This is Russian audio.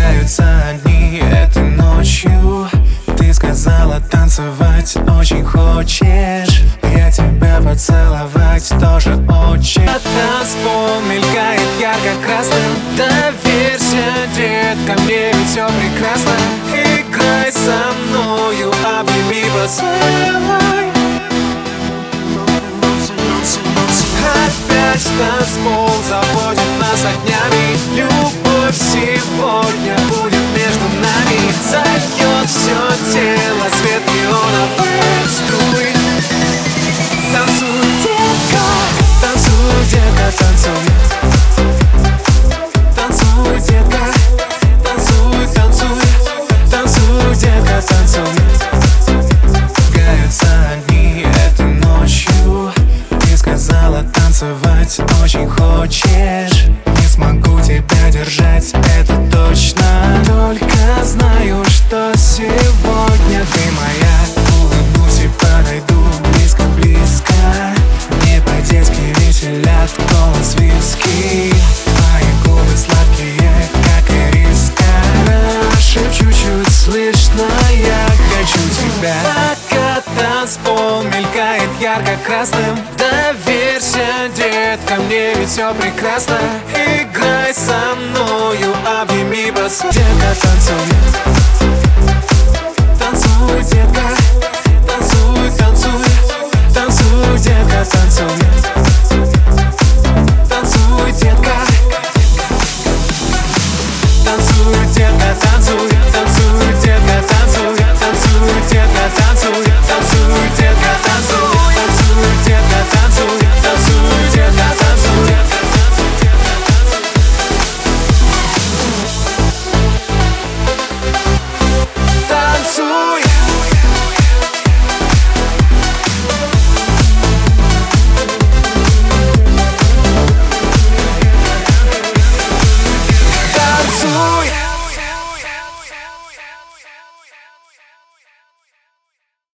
Зажигаются огни этой ночью. Ты сказала, танцевать очень хочешь. Я тебя поцеловать тоже очень. Танцпол мелькает ярко-красным. Доверься, детка, мне ведь все прекрасно. Играй со мною, обними, поцелуй. Опять танцпол заводит нас огнями. Любовь сегодня будет между нами. Зальет все тело свет неоновых струй. Танцуй, детка, танцуй. Танцуй, детка, танцуй, танцуй. Танцуй, детка, танцуй. Зажигаются огни этой ночью. Ты сказала, танцевать очень хочешь. Не смогу тебя держать, это точно. Только знаю, что сегодня ты моя. Улыбнусь и подойду близко-близко. Не по-детски веселят голос виски. Твои губы сладкие, как ириска. Шепчу чуть слышно, я хочу тебя. Пока танцпол мелькает ярко-красным. Доверься, детка, мне ведь все прекрасно. Играй со мною, обними, поцелуй. Детка, танцуй. Танцуй, детка, танцуй, танцуй. Танцуй, детка, танцуй. Танцуй, детка. Танцуй, детка, танцуй. Танцуй, детка, танцуй. Танцуй, детка, танцуй.